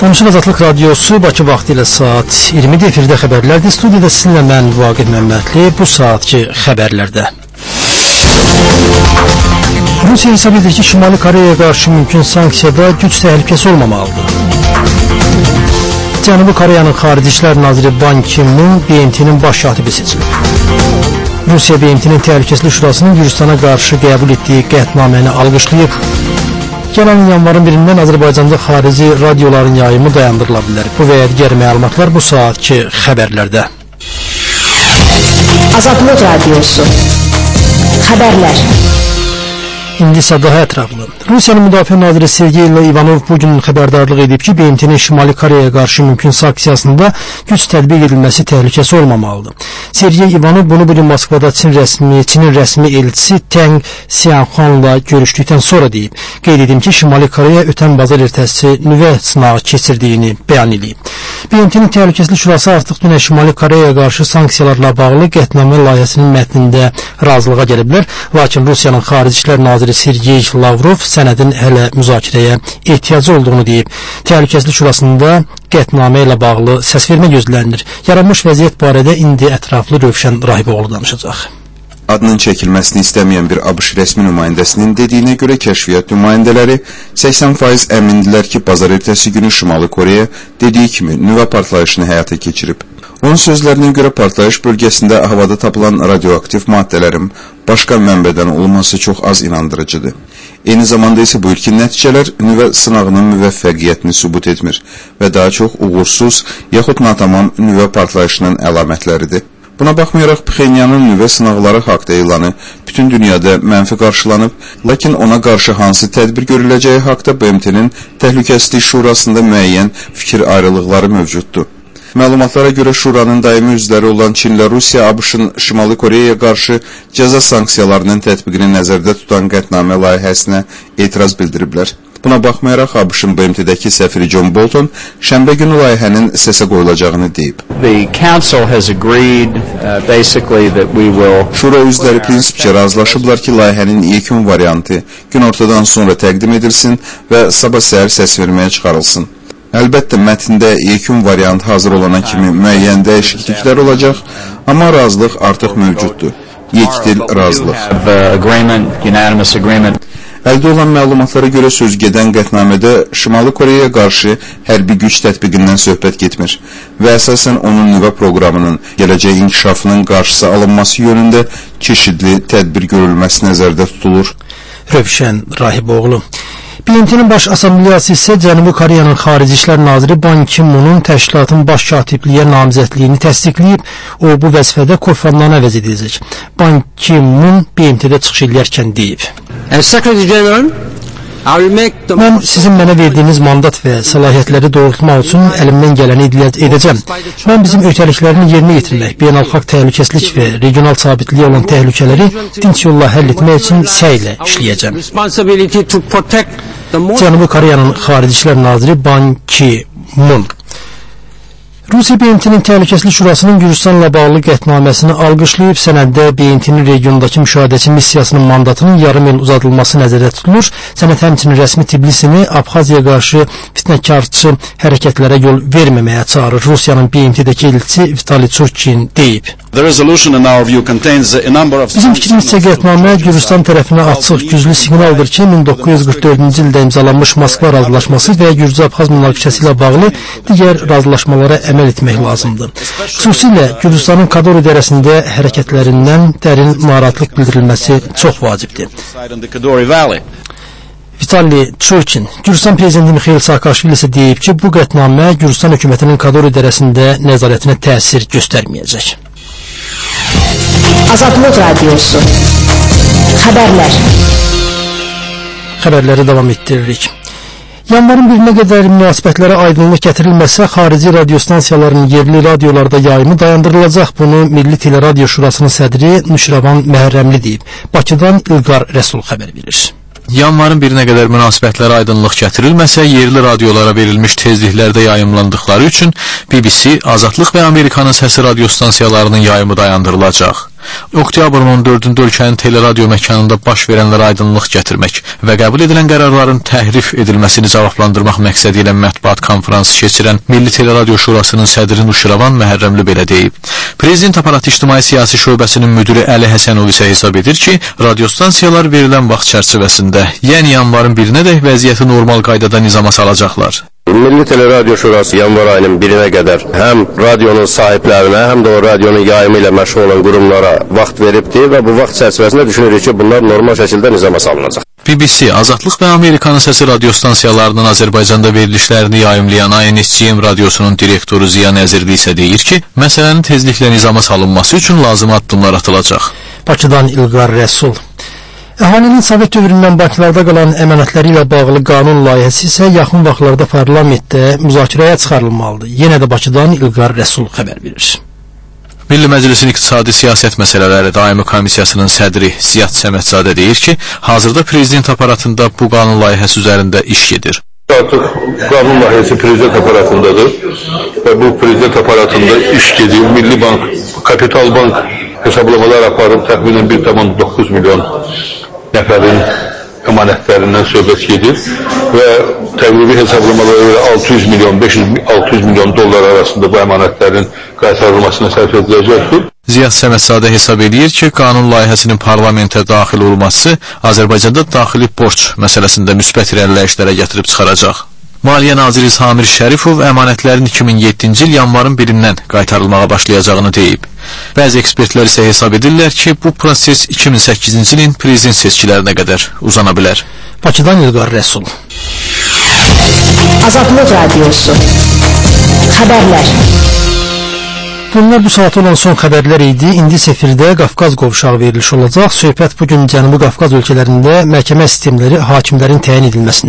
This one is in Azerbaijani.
13 Azadlıq Radiosu Bakı vaxtı ilə saat 20-də efirdə xəbərlərdir. Studiyada sizinlə mən Vaqif Məmmədli. Bu saatki xəbərlərdə. Rusiya hesab edir ki, Şimali Koreyaya qarşı mümkün sanksiyada güc təhlükəsi olmamalıdır. Cənubi Koreyanın Xarici İşlər Naziri Ban Ki-moon BMT-nin baş katibi seçilib. Rusiya BMT-nin Təhlükəsizlik Şurasının Gürcüstana qarşı qəbul etdiyi qətnaməni alqışlayıb. Gələn yanvarın 1-dən Azərbaycanda xarici radioların yayımı dayandırıla bilər. Bu və digər məlumatlar bu saatki xəbərlərdə. Azadlıq Radiosu xəbərlər. İndi isə daha ətraflı. Rusiyanın Müdafiə Naziri Sergey Ivanov bugün xəbərdarlıq edib ki, BMT-nin Şimali Koreyaya qarşı mümkün sanksiyasında güc tətbiq edilməsi təhlükəsi olmamalıdır. Sergey Ivanov bunu bugün Moskvada Çinin rəsmi elçisi Teng Xianxuanla görüşdükdən sonra deyib. Qeyd edim ki, Şimali Koreya ötən bazar ertəsi nüvə sınağı keçirdiyini bəyan edib. BMT-nin Təhlükəsizlik Şurası artıq dünə Şimali Koreyaya qarşı sanksiyalarla bağlı qətnamə layihəsinin mətnində razılığa gəliblər, lakin Rusiyanın Xarici İşlər Naziri Sergey Lavrov sənədin hələ müzakirəyə ehtiyacı olduğunu deyib. Təhlükəsizlik Şurasında qətnamə ilə bağlı səsvermə gözlənilir. Yaranmış vəziyyət barədə indi ətraflı Rövşən Rahiboğlu danışacaq. Adının çəkilməsini istəməyən bir ABŞ rəsmi nümayəndəsinin dediyinə görə kəşfiyyat nümayəndələri 80% əmindirlər ki, bazar ertəsi günü Şimali Koreya dediyi kimi nüvə partlayışını həyata keçirib. Onun sözlərinə görə partlayış bölgəsində havada tapılan radioaktiv maddələrin başqa mənbədən olması çox az inandırıcıdır. Eyni zamanda isə bu ilkin nəticələr nüvə sınağının müvəffəqiyyətini sübut etmir və daha çox uğursuz yaxud natamam nüvə partlayışının əlamətləridir. Buna baxmayaraq Pxenyanın nüvə sınaqları haqda elanı bütün dünyada mənfi qarşılanıb, lakin ona qarşı hansı tədbir görüləcəyi haqda BMT-nin Təhlükəsizlik Şurasında müəyyən fikir ayrılıqları mövcuddur. Məlumatlara görə Şuranın daimi üzvləri olan Çinlə Rusiya ABŞ-ın Şimali Koreyaya qarşı cəza sanksiyalarının tətbiqini nəzərdə tutan qətnamə layihəsinə etiraz bildiriblər. Buna baxmayaraq ABŞ-ın BMT-dəki səfiri John Bolton şənbə günü layihənin səsə qoyulacağını deyib. Şura üzvləri prinsipcə razılaşıblar ki, layihənin yekun variantı günortadan sonra təqdim edilsin və sabah səhər səs verməyə çıxarılsın. Əlbəttə, mətndə yekun variant hazır olana kimi müəyyən dəyişikliklər olacaq, amma razılıq artıq mövcuddur. Yekdil razılıq. Əldə olan məlumatlara görə söz gedən qətnamədə Şimali Koreyaya qarşı hərbi güc tətbiqindən söhbət getmir və əsasən onun nüvə proqramının gələcək inkişafının qarşısı alınması yönündə çeşidli tədbir görülməsi nəzərdə tutulur. Rövşən Rahiboğlu. BMT-nin baş assambleyası isə Cənubi Koreyanın Xarici İşlər Naziri Ban Ki-moonun təşkilatın baş katibliyə namizədliyini təsdiqləyib, o bu vəzifədə Kofi Annanı əvəz edəcək. Ban Ki-moon BMT-də çıxış edərkən deyib. Mən sizin mənə verdiyiniz mandat və səlahiyyətləri doğrultmaq üçün əlimdən gələni edəcəm. Mən bizim öhdəliklərini yerinə yetirmək, beynəlxalq təhlükəsizlik və regional sabitliyə olan təhlükələri dinç yolla həll etmək üçün səylə işləyəcəm. Cənubi Koreyanın Xarici İşlər Naziri Ban Ki-moon. Rusiya BMT-nin Təhlükəsizlik Şurasının Gürcüstanla bağlı qətnaməsini alqışlayıb, sənəddə BMT-nin regiondakı müşahidəçi missiyasının mandatının yarım il uzadılması nəzərdə tutulur. Sənəd həmçinin rəsmi Tbilisini Abxaziyaya qarşı fitnəkarçı hərəkətlərə yol verməməyə çağırır. Rusiyanın BMT-dəki elçisi Vitali Churkin deyib. Bizim fikrimizcə qətnamə Gürcüstan tərəfinə açıq, güclü siqnaldır ki, 1944-cü ildə imzalanmış Moskva razılaşması və Gürcü-Abxaz münaqişəsi ilə bağlı digər razılaşmalara əməl etmək lazımdır. Xüsusilə Gürcüstanın Kador idarəsində hərəkətlərindən dərin narahatlıq bildirilməsi çox vacibdir. Vitali Churkin, Gürcüstan prezidenti Mikhail Saakashvili isə deyib ki, bu qətnamə Gürcüstan hökumətinin Kador idarəsində nəzarətinə təsir göstərməyəcək. Azadlıq Radiosu xəbərlər. Xəbərləri davam etdiririk. Yanvarın 1-nə qədər münasibətlərə aydınlıq gətirilməsə, xarici radiostansiyaların yerli radiolarda yayımı dayandırılacaq. Bunu Milli Teleradio Şurasının sədri Nüşrəvan Məhərrəmli deyib. Bakıdan İlqar Rəsul xəbər verir. Yanvarın 1-nə qədər münasibətlərə aydınlıq gətirilməsə, yerli radiolara verilmiş tezliklərdə yayımlandıqları üçün BBC, Azadlıq və Amerikanın Səsi radiostansiyalarının yayımı dayandırılacaq. Oktyabrın 14-də ölkənin teleradio məkanında baş verənlərə aydınlıq gətirmək və qəbul edilən qərarların təhrif edilməsini cavablandırmaq məqsədi ilə mətbuat konfransı keçirən Milli Teleradio Şurasının sədri Nuşiravan Məhərrəmli belə deyib. Prezident aparatı İctimai Siyasi Şöbəsinin müdiri Əli Həsənov isə hesab edir ki, radiostansiyalar verilən vaxt çərçivəsində, yəni yanvarın 1-nədək vəziyyəti normal qaydada nizama salacaqlar. Milli Teleradio Şurası yanvar ayının 1-nə qədər həm radionun sahiblərinə, həm də o radionun yayımı ilə məşğul olan qurumlara vaxt veribdir və bu vaxt çərçivəsində düşünürük ki, bunlar normal şəkildə nizama salınacaq. BBC, Azadlıq və Amerikanın Səsi radiostansiyalarının Azərbaycanda verilişlərini yayımlayan ANSCM radiosunun direktoru Ziya Nəzirli isə deyir ki, məsələnin tezliklə nizama salınması üçün lazım addımlar atılacaq. Bakıdan İlqar Rəsul. Əhalinin Sovet dövründən banklarda qalan əmanətləri ilə bağlı qanun layihəsi isə yaxın vaxtlarda parlamentdə müzakirəyə çıxarılmalıdır. Yenə də Bakıdan İlqar Rəsul xəbər verir. Milli Məclisin İqtisadi Siyasət Məsələləri Daimi Komissiyasının sədri Ziyad Səmədzadə deyir ki, hazırda prezident aparatında bu qanun layihəsi üzərində iş gedir. Artıq qanun layihəsi prezident aparatındadır və bu prezident aparatında iş gedir. Milli Bank, Kapital Bank hesablamalar aparıb təxminən 1,9 milyon nəfərin əmanətlərindən söhbət gedir və təqribi hesablamalara görə 600 milyon dollar arasında bu əmanətlərin qaytarılmasına sərf ediləcəkdir. Ziyad Səmədzadə hesab edir ki, qanun layihəsinin parlamentə daxil olması Azərbaycanda daxili borc məsələsində müsbət irəliləyişlərə gətirib çıxaracaq. Maliyyə Naziri Samir Şərifov əmanətlərin 2007-ci il yanvarın 1-dən qaytarılmağa başlayacağını deyib. Bəzi ekspertlər isə hesab edirlər ki, bu proses 2008-ci ilin prezident seçkilərinə qədər uzana bilər. Bakıdan İlqar Rəsul. Azadlıq Radiosu. Xəbərlər. Bunlar bu saat olan son xəbərlər idi. İndi Sefirdə Qafqaz qovşağı verilişi olacaq. Söhbət bugün Cənubi Qafqaz ölkələrində məhkəmə sistemləri hakimlərin təyin edilməsində.